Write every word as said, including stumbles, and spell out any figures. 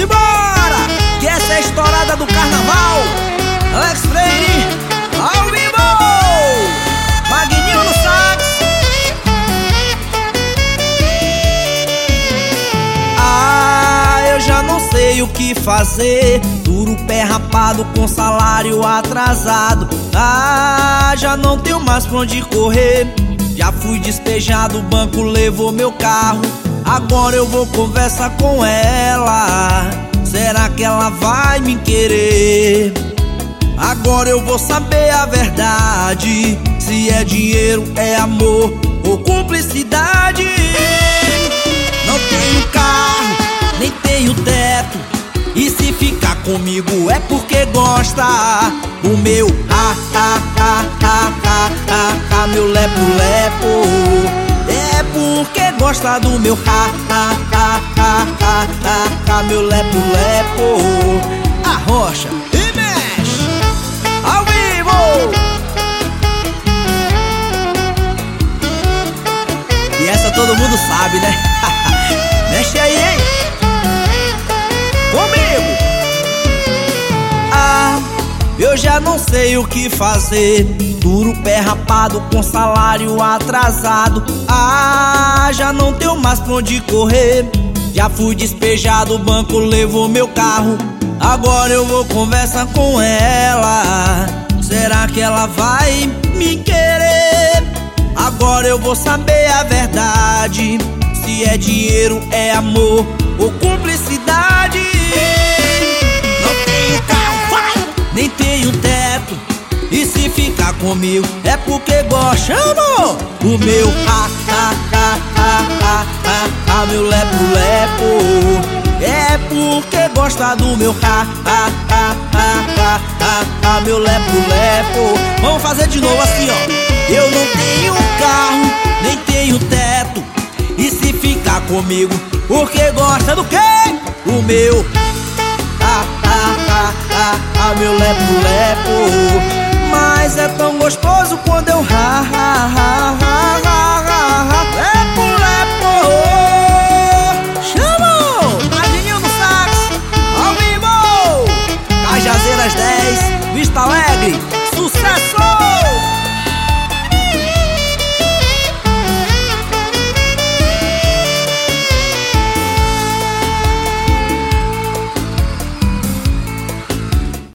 Simbora! Que essa é a estourada do carnaval. Alex Freire, ao vivo! Magninho no sax. Ah, eu já não sei o que fazer. Duro pé rapado com salário atrasado. Ah, já não tenho mais pra onde correr. Já fui despejado, o banco levou meu carro. Agora eu vou conversar com ela. Será que ela vai me querer? Agora eu vou saber a verdade. Se é dinheiro, é amor ou cumplicidade. Não tenho carro, nem tenho teto. E se ficar comigo é porque gosta. O meu ha, ha, ha, ha, ha, ha, ha, meu lepo-lepo. É porque gosta do meu ha, ha, ha, ha, ha, ha, ha, meu lepo-lepo. Arrocha e mexe ao vivo. E essa todo mundo sabe, né? Mexe aí, hein? Comigo. Ah, eu já não sei o que fazer. Duro pé rapado com salário atrasado. Ah, já não tenho mais pra onde correr. Já fui despejado, o banco levou meu carro. Agora eu vou conversar com ela. Será que ela vai me querer? Agora eu vou saber a verdade. Se é dinheiro, é amor ou cumplicidade. Não tenho carro, vai, nem tenho teto. E se ficar comigo é porque gosta, amor. O meu ha, ha, ha, ha, ha, ha, ha, meu lepo-lepo. É porque gosta do meu ha, ha, ha, ha, ha, ha, ha, meu lepo-lepo. Vamos fazer de novo assim, ó. Eu não tenho carro, nem tenho teto. E se ficar comigo porque gosta do quê? O meu ha, ha, ha, ha, ha, meu lepo-lepo. Mas é tão gostoso quando eu ralo.